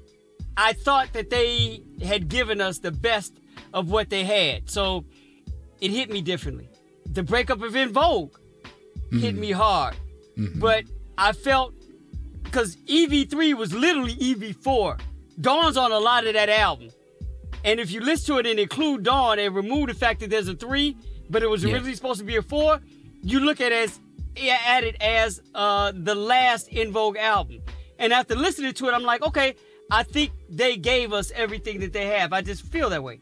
I thought that they had given us the best of what they had, so it hit me differently. The breakup of En Vogue mm-hmm. hit me hard, mm-hmm. but I felt, because E V three was literally E V four. Dawn's on a lot of that album, and if you listen to it and include Dawn and remove the fact that there's a three, but it was yeah. originally supposed to be a four, you look at it as at it as uh, the last En Vogue album. And after listening to it, I'm like, okay, I think they gave us everything that they have. I just feel that way.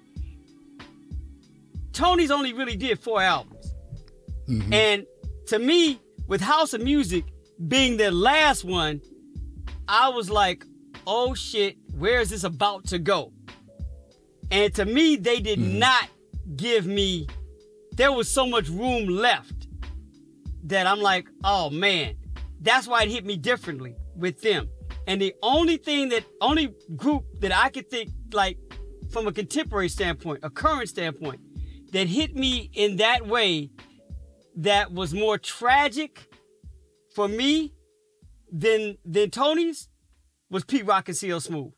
Tony's only really did four albums. Mm-hmm. And to me, with House of Music being their last one, I was like, oh shit, where is this about to go? And to me, they did mm-hmm. not give me, there was so much room left that I'm like, oh man, that's why it hit me differently with them. And the only thing that, only group that I could think, like, from a contemporary standpoint, a current standpoint, that hit me in that way that was more tragic for me than, than Tony's, was Pete Rock and C L Smooth.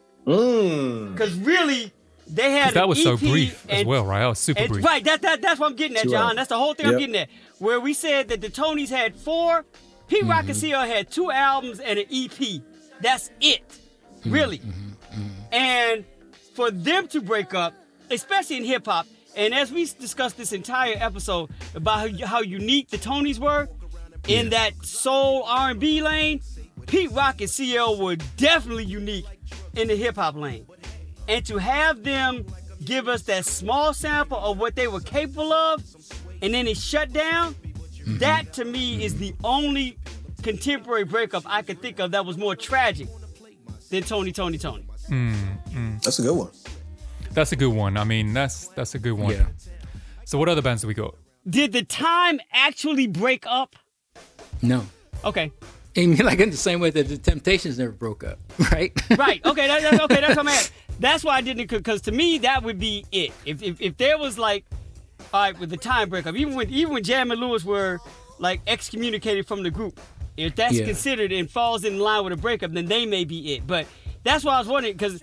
Mm. Because really, they had that was an E P so brief and, as well, right? That was super and, brief. Right, that, that, that's what I'm getting at, Two John. albums. That's the whole thing Yep. I'm getting at. Where we said that the Tonys had four, Pete Mm-hmm. Rock and C L had two albums and an E P. That's it, really. Mm-hmm. And for them to break up, especially in hip hop, and as we discussed this entire episode about how, how unique the Tonys were in that soul R and B lane, Pete Rock and C L were definitely unique in the hip hop lane. And to have them give us that small sample of what they were capable of, and then it shut down, mm-hmm. that to me is the only contemporary breakup I could think of that was more tragic than Tony, Tony, Tony. Mm, mm. That's a good one. That's a good one. I mean, that's that's a good one. Yeah. So what other bands do we got? Did the Time actually break up? No. Okay. I mean, like in the same way that the Temptations never broke up, right? Right. Okay. That, that, okay. That's what I'm at. That's why I didn't, because to me that would be it. If, if if there was like, all right, with the Time breakup, even when even when Jam and Lewis were like excommunicated from the group, if that's Yeah. considered and falls in line with a breakup, then they may be it. But that's why I was wondering, because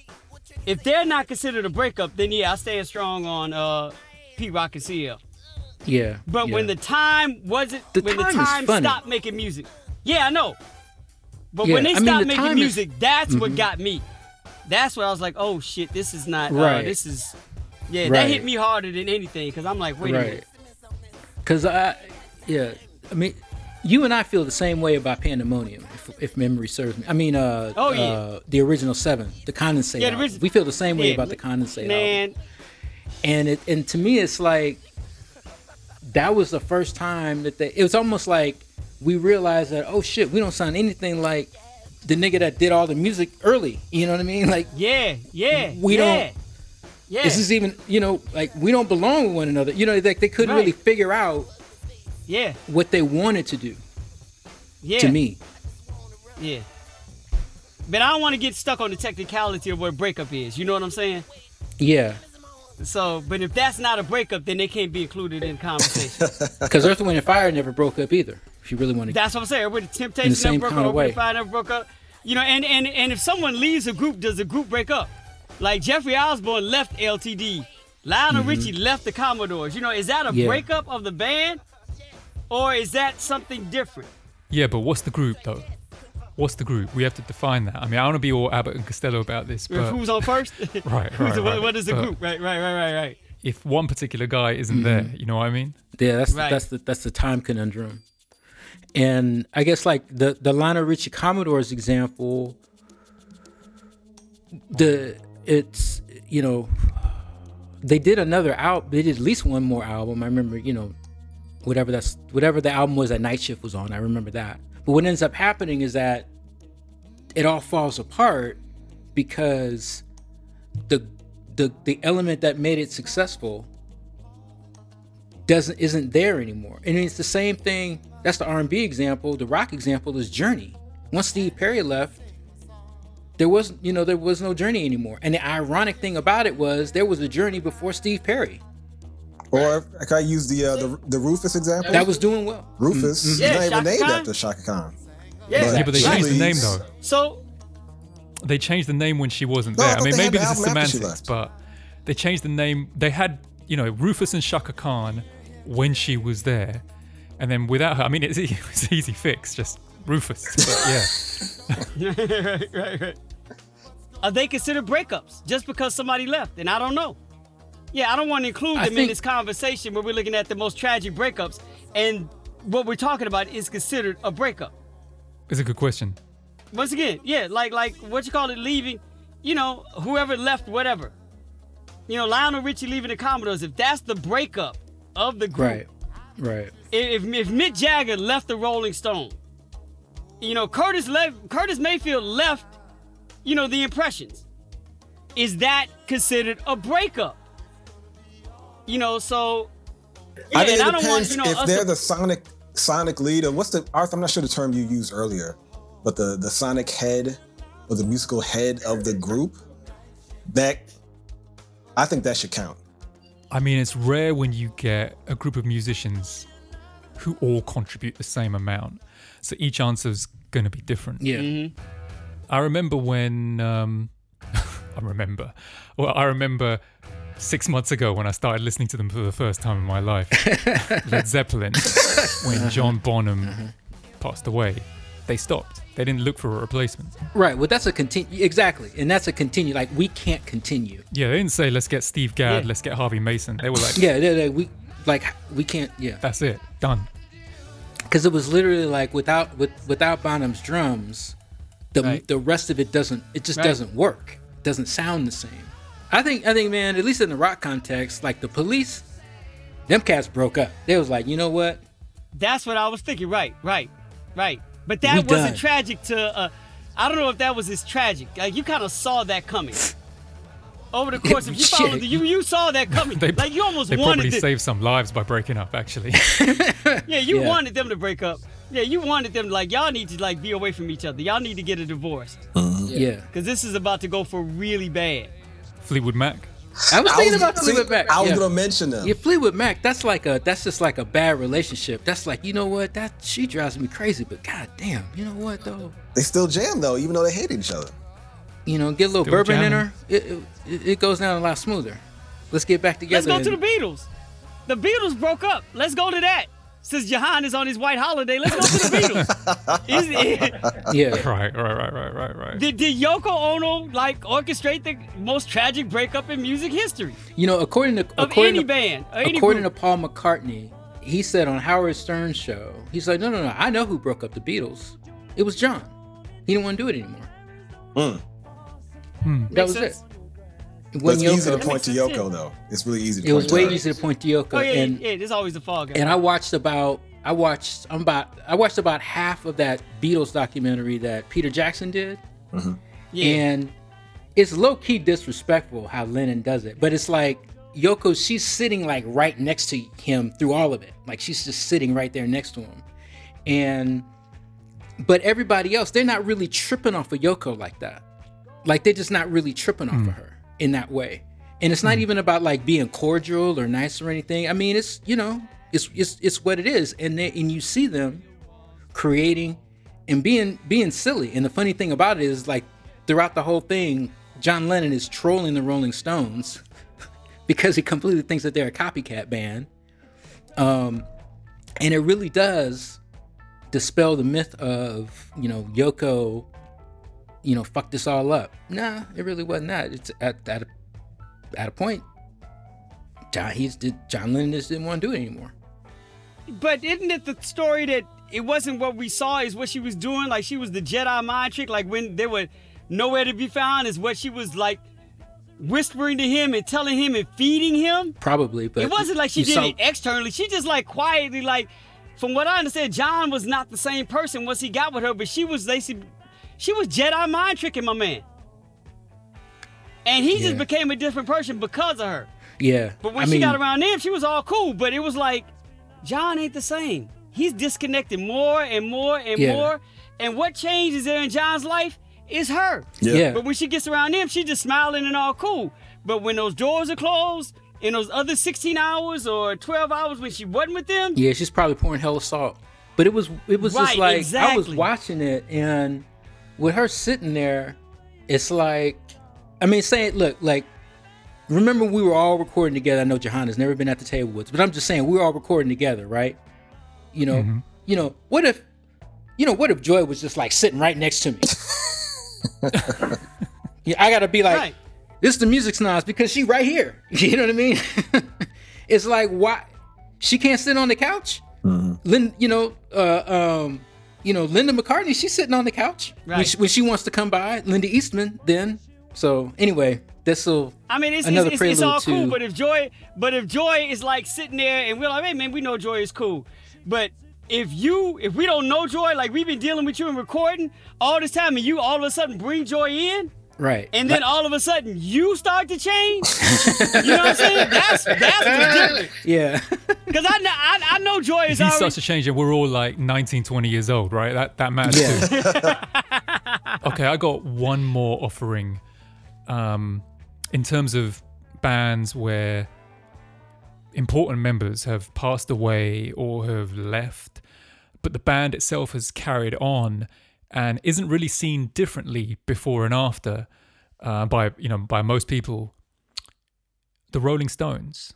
if they're not considered a breakup, then yeah, I stand strong on uh, Pete Rock and C L. Yeah. But yeah. when the Time wasn't, The when Time the is Time funny. stopped making music, yeah, I know. But Yeah, when they I mean, stopped the making Time is- music, that's what got me. That's where I was like, oh shit, this is not. Uh, Right. this is. Yeah, that Right. hit me harder than anything, because I'm like, wait a Right. minute. Because I, yeah, I mean, you and I feel the same way about Pandemonium, if, if memory serves me. I mean, uh, Oh, yeah. uh, the original seven, the Condensate. Yeah, the album. origi- we feel the same way Yeah, about the Condensate Man, album. And it, and to me, it's like that was the first time that they. It was almost like we realized that, oh shit, we don't sound anything like the nigga that did all the music early. You know what I mean? Like, yeah, yeah, We yeah, don't- Yeah. is this even? You know, like we don't belong with one another. You know, like they couldn't Right. really figure out yeah, what they wanted to do. yeah. To me. Yeah. But I don't want to get stuck on the technicality of what a breakup is. You know what I'm saying? Yeah. So, but if that's not a breakup, then they can't be included in the conversation. Because Earth, Wind, and Fire never broke up either. If you really want to. That's what I'm saying. With the Temptation same never broke kind up, of with way. the Fire never broke up. You know, and, and, and if someone leaves a group, does the group break up? Like Jeffrey Osborne left L T D. Lionel Richie left the Commodores. You know, is that a Mm-hmm. Yeah. breakup of the band? Or is that something different? Yeah, but what's the group though? What's the group? We have to define that. I mean, I want to be all Abbott and Costello about this, but Who's on first? Right, right, Who's the- right. What is the But- group? Right, right, right, right, right. if one particular guy isn't there, you know what I mean? Yeah, that's Right. that's the that's the time conundrum. And I guess like the the Lionel Richie Commodores example, the it's you know they did another album. They did at least one more album. I remember, you know, whatever that's whatever the album was that Night Shift was on. I remember that. But what ends up happening is that it all falls apart because the the the element that made it successful doesn't isn't there anymore. And it's the same thing. That's the R and B example. The rock example is Journey. Once Steve Perry left, there was you know there was no Journey anymore. And the ironic thing about it was there was a Journey before Steve Perry Or can I use the uh, the the Rufus example? that was doing well. Rufus. He's Yeah, not even Shaka named Khan. after Shaka Khan. Yeah, Yeah, but they Right. changed the name Please. though. So, They changed the name when she wasn't No, I there. I thought mean, they had maybe the this is album after she semantics, left. but they changed the name. They had, you know, Rufus and Shaka Khan when she was there, and then without her, I mean, it's, e- it's an easy fix, just Rufus. But yeah, right, right, right. Are they considered breakups just because somebody left? And I don't know. Yeah, I don't want to include I them in think- this conversation where we're looking at the most tragic breakups, and what we're talking about is considered a breakup. it's a good question. Once again, yeah, like like what you call it, leaving, you know, whoever left, whatever. You know, Lionel Richie leaving the Commodores, if that's the breakup of the group. Right, right. If, if Mick Jagger left the Rolling Stone, you know, Curtis left, Curtis Mayfield left, you know, the Impressions. Is that considered a breakup? You know, so yeah, I think and it I don't want depends you know if us they're to, the sonic sonic lead or what's the Arthur. I'm not sure the term you used earlier, but the the sonic head or the musical head of the group. That I think that should count. I mean, it's rare when you get a group of musicians who all contribute the same amount. So each answer's going to be different. Yeah. Mm-hmm. I remember when, um, I remember, well, I remember six months ago when I started listening to them for the first time in my life, Led Zeppelin, when John Bonham uh-huh. passed away, they stopped. They didn't look for a replacement. Right. Well, that's a continue. Exactly. And that's a continue. Like, we can't continue. Yeah. They didn't say, let's get Steve Gadd, yeah. let's get Harvey Mason. They were like, yeah, they, they, we, like, we can't, yeah. That's it. Done. Because it was literally like, without with, without Bonham's drums, the right. the rest of it doesn't, it just right. doesn't work. It doesn't sound the same. I think, I think, man, at least in the rock context, like the Police, them cats broke up. They was like, you know what? That's what I was thinking. Right, right, right. But that we wasn't done. tragic to, uh, I don't know if that was as tragic. Like, you kind of saw that coming. Over the course of, you followed, the, you you saw that coming. they, like, you almost they wanted probably to, saved some lives by breaking up, actually. yeah, you yeah. wanted them to break up. Yeah, you wanted them to, like, y'all need to, like, be away from each other. Y'all need to get a divorce. Uh-huh. Yeah. Because this is about to go for really bad. Fleetwood Mac. I was thinking I was, about Fleetwood see, Mac. I was yeah. gonna mention them. Yeah, Fleetwood Mac. That's like a. That's just like a bad relationship. That's like, you know what? That she drives me crazy. But god damn, you know what though? They still jam though, even though they hate each other. You know, get a little still bourbon jamming. in her. It, it it goes down a lot smoother. Let's get back together. Let's go and, to the Beatles. The Beatles broke up. Let's go to that. Since Jahan is on his white holiday, let's go to the Beatles. yeah. Right, right, right, right, right, right. Did, did Yoko Ono like orchestrate the most tragic breakup in music history? You know, according to of according any to, band, any according group. to Paul McCartney, he said on Howard Stern's show, he's like, no, no, no, I know who broke up the Beatles. It was John. He didn't want to do it anymore. Mm. Hmm. That was sense. it. But it's Yoko, easy to point to Yoko, yeah. though. It's really easy to it point was way to easy to point to Yoko. Oh, yeah, and, yeah, there's always a fall guy. And I watched about, I watched, I'm about, I watched about half of that Beatles documentary that Peter Jackson did. Mm-hmm. Yeah. And it's low-key disrespectful how Lennon does it. But it's like, Yoko, she's sitting like right next to him through all of it. Like she's just sitting right there next to him. And, but everybody else, they're not really tripping off of Yoko like that. Like they're just not really tripping off mm. of her in that way. And it's not mm. even about like being cordial or nice or anything. I mean, it's, you know, it's it's it's what it is. And they, and you see them creating and being being silly. And the funny thing about it is like throughout the whole thing, John Lennon is trolling the Rolling Stones because he completely thinks that they're a copycat band. Um, and it really does dispel the myth of, you know, Yoko, you know, fuck this all up. Nah, it really wasn't that. It's at at a, at a point, John he's did John Lennon just didn't want to do it anymore. But isn't it the story that it wasn't what we saw is what she was doing? Like she was the Jedi mind trick. Like when they were nowhere to be found, is what she was like whispering to him and telling him and feeding him. Probably, but it wasn't like she did saw- it externally. She just like quietly, like from what I understand, John was not the same person once he got with her, but she was they. She was Jedi mind tricking my man. And he yeah. just became a different person because of her. Yeah. But when I she mean, got around him, she was all cool. But it was like, John ain't the same. He's disconnected more and more and yeah. more. And what changes there in John's life is her. Yeah. yeah. But when she gets around him, she's just smiling and all cool. But when those doors are closed, in those other sixteen hours or twelve hours when she wasn't with them. Yeah, she's probably pouring hella salt. But it was it was right, just like, exactly. I was watching it and with her sitting there, it's like, I mean, saying, look, like, remember we were all recording together. I know Jahan has never been at the table with us, but I'm just saying we were all recording together, right? You know, mm-hmm. you know, what if, you know, what if Joy was just like sitting right next to me? Yeah, I gotta be like, right. This is the Music Snobs because she right here. You know what I mean? It's like, why she can't sit on the couch? Mm-hmm. Lynn, you know, uh, um, you know, Linda McCartney, she's sitting on the couch right. when, she, when she wants to come by. Linda Eastman, then. So anyway, this will. I mean, it's another it's, prelude it's all to, cool. But if Joy, but if Joy is like sitting there and we're like, hey man, we know Joy is cool. But if you, if we don't know Joy, like we've been dealing with you and recording all this time, and you all of a sudden bring Joy in. Right. And then all of a sudden you start to change. You know what I'm saying? That's that's ridiculous. Yeah. Because I know I, I know Joy is he already. starts to change and we're all like nineteen, twenty years old, right? That that matters yeah. too. Okay, I got one more offering. Um, in terms of bands where important members have passed away or have left, but the band itself has carried on and isn't really seen differently before and after uh, by you know by most people. The Rolling Stones,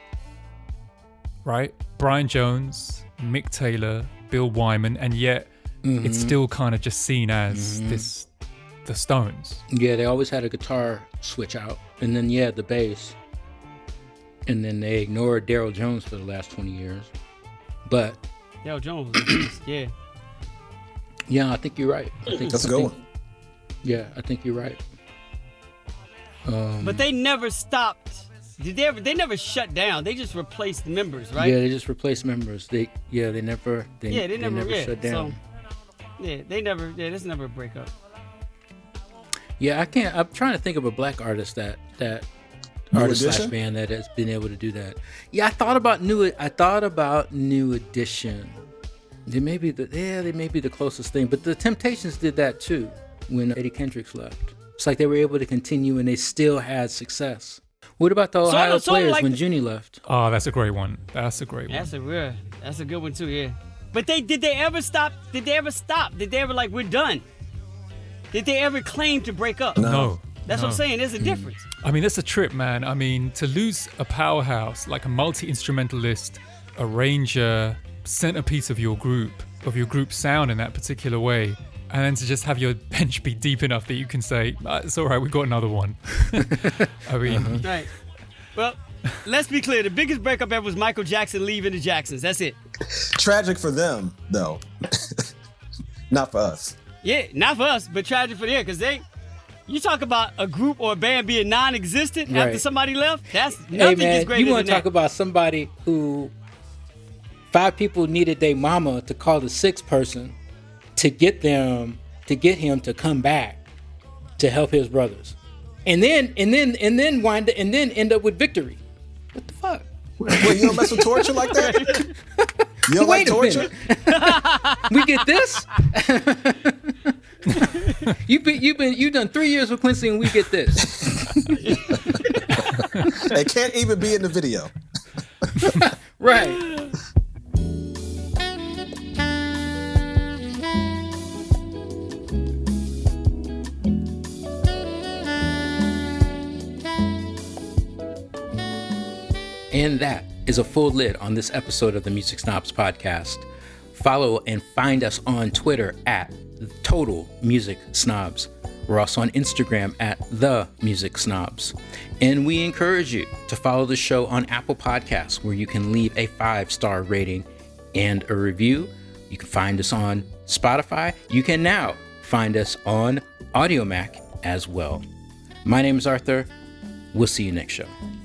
right? Brian Jones, Mick Taylor, Bill Wyman, and yet mm-hmm. it's still kind of just seen as mm-hmm. this the Stones. Yeah, they always had a guitar switch out, and then yeah, the bass, and then they ignored Daryl Jones for the last twenty years. But Daryl Jones was a beast, yeah. Yeah, I think you're right. I think that's a good think, one. Yeah, I think you're right. Um, but they never stopped. Did they ever? They never shut down. They just replaced members, right? Yeah, they just replaced members. They yeah, they never. They, yeah, they, they never, never yeah, shut down. So, yeah, they never. Yeah, there's never a breakup. Yeah, I can't. I'm trying to think of a black artist that that New artist Edition? slash band that has been able to do that. Yeah, I thought about new. I thought about New Edition. They may be the yeah, they may be the closest thing, but the Temptations did that too when Eddie Kendricks left. It's like they were able to continue and they still had success. What about the Ohio so, so Players like when the, Junie left? Oh, that's a great one. That's a great that's one. That's a real. That's a good one too. Yeah. But they did they ever stop? Did they ever stop? Did they ever like we're done? Did they ever claim to break up? No. no that's no. what I'm saying. There's a difference. I mean, it's a trip, man. I mean, to lose a powerhouse like a multi-instrumentalist, arranger, centerpiece of your group, of your group sound in that particular way, and then to just have your bench be deep enough that you can say, ah, it's all right, we got another one. I mean... Uh-huh. Right. Well, let's be clear. The biggest breakup ever was Michael Jackson leaving the Jacksons. That's it. Tragic for them, though. Not for us. Yeah, not for us, but tragic for them, because they... You talk about a group or a band being non-existent right. after somebody left, that's nothing hey man, gets greater you want to talk that. about somebody who... Five people needed their mama to call the sixth person to get them to get him to come back to help his brothers, and then and then and then wind and then end up with victory. What the fuck? Wait, you don't mess with torture like that? You don't Wait like torture? We get this. You've been you've been you've done three years with Quincy, and we get this. It can't even be in the video. Right. And that is a full lid on this episode of the Music Snobs podcast. Follow and find us on Twitter at Total Music Snobs. We're also on Instagram at The Music Snobs. And we encourage you to follow the show on Apple Podcasts, where you can leave a five-star rating and a review. You can find us on Spotify. You can now find us on AudioMac as well. My name is Arthur. We'll see you next show.